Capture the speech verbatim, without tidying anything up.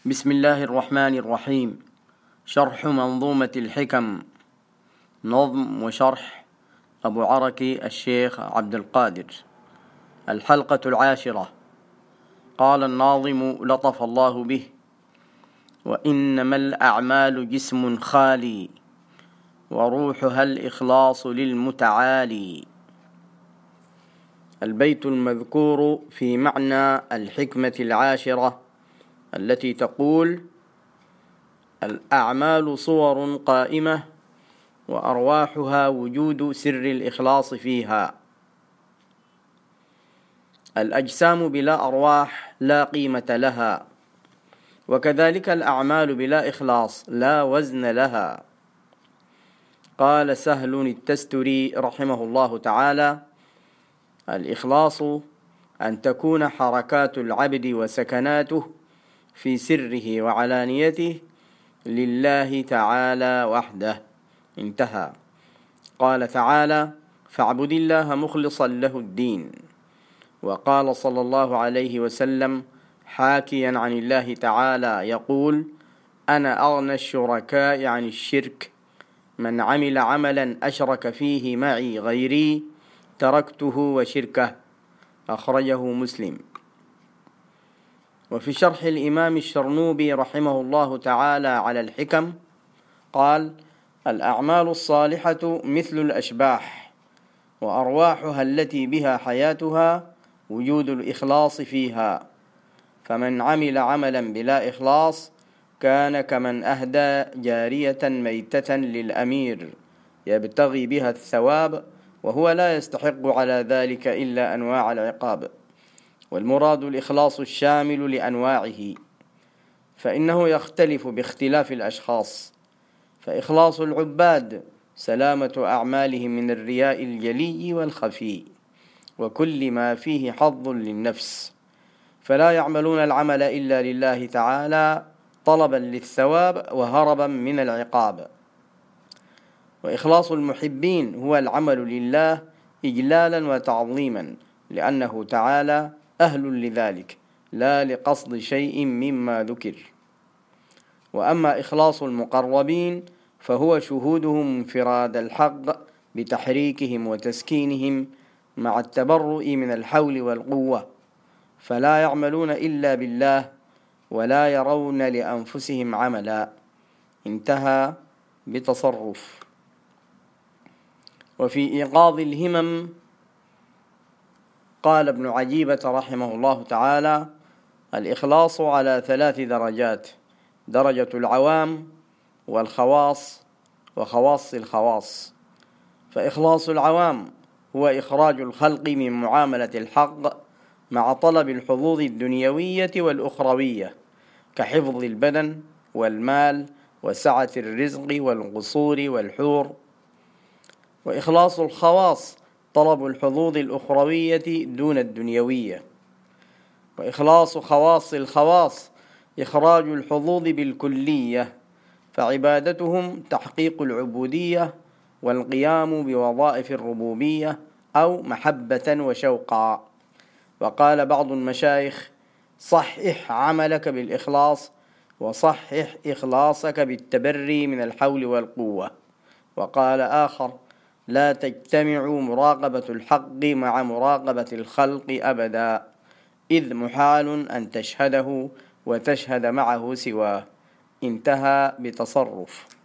بسم الله الرحمن الرحيم. شرح منظومة الحكم، نظم وشرح أبو عركي الشيخ عبد القادر. الحلقة العاشرة. قال الناظم لطف الله به: وإنما الأعمال جسم خالي، وروحها الإخلاص للمتعالي. البيت المذكور في معنى الحكمة العاشرة التي تقول: الأعمال صور قائمة، وأرواحها وجود سر الإخلاص فيها. الأجسام بلا أرواح لا قيمة لها، وكذلك الأعمال بلا إخلاص لا وزن لها. قال سهل التستري رحمه الله تعالى: الإخلاص أن تكون حركات العبد وسكناته في سره وعلانيته لله تعالى وحده. انتهى. قال تعالى: فاعبد الله مخلصا له الدين. وقال صلى الله عليه وسلم حاكيا عن الله تعالى يقول: أنا أغنى الشركاء عن الشرك، من عمل عملا أشرك فيه معي غيري تركته وشركه. أخرجه مسلم. وفي شرح الإمام الشرنوبي رحمه الله تعالى على الحكم قال: الأعمال الصالحة مثل الأشباح، وأرواحها التي بها حياتها وجود الإخلاص فيها، فمن عمل عملا بلا إخلاص كان كمن أهدى جارية ميتة للأمير يبتغي بها الثواب، وهو لا يستحق على ذلك إلا أنواع العقاب. والمراد الإخلاص الشامل لأنواعه، فإنه يختلف باختلاف الأشخاص. فإخلاص العباد سلامة أعمالهم من الرياء الجلي والخفي، وكل ما فيه حظ للنفس، فلا يعملون العمل إلا لله تعالى طلبا للثواب وهربا من العقاب. وإخلاص المحبين هو العمل لله إجلالا وتعظيما، لأنه تعالى أهل لذلك لا لقصد شيء مما ذكر. وأما إخلاص المقربين فهو شهودهم انفراد الحق بتحريكهم وتسكينهم مع التبرؤ من الحول والقوة، فلا يعملون إلا بالله ولا يرون لأنفسهم عملا. انتهى. بتصرف. وفي إيقاظ الهمم قال ابن عجيبة رحمه الله تعالى: الإخلاص على ثلاث درجات: درجة العوام، والخواص، وخواص الخواص. فإخلاص العوام هو إخراج الخلق من معاملة الحق مع طلب الحظوظ الدنيوية والأخروية، كحفظ البدن والمال وسعة الرزق والقصور والحور. وإخلاص الخواص طلب الحظوظ الأخروية دون الدنيوية. وإخلاص خواص الخواص إخراج الحظوظ بالكلية، فعبادتهم تحقيق العبودية والقيام بوظائف الربوبية أو محبة وشوقا. وقال بعض المشايخ: صحح عملك بالإخلاص، وصحح إخلاصك بالتبري من الحول والقوة. وقال آخر: لا تجتمع مراقبة الحق مع مراقبة الخلق أبدا، إذ محال أن تشهده وتشهد معه سواه. انتهى. بتصرف.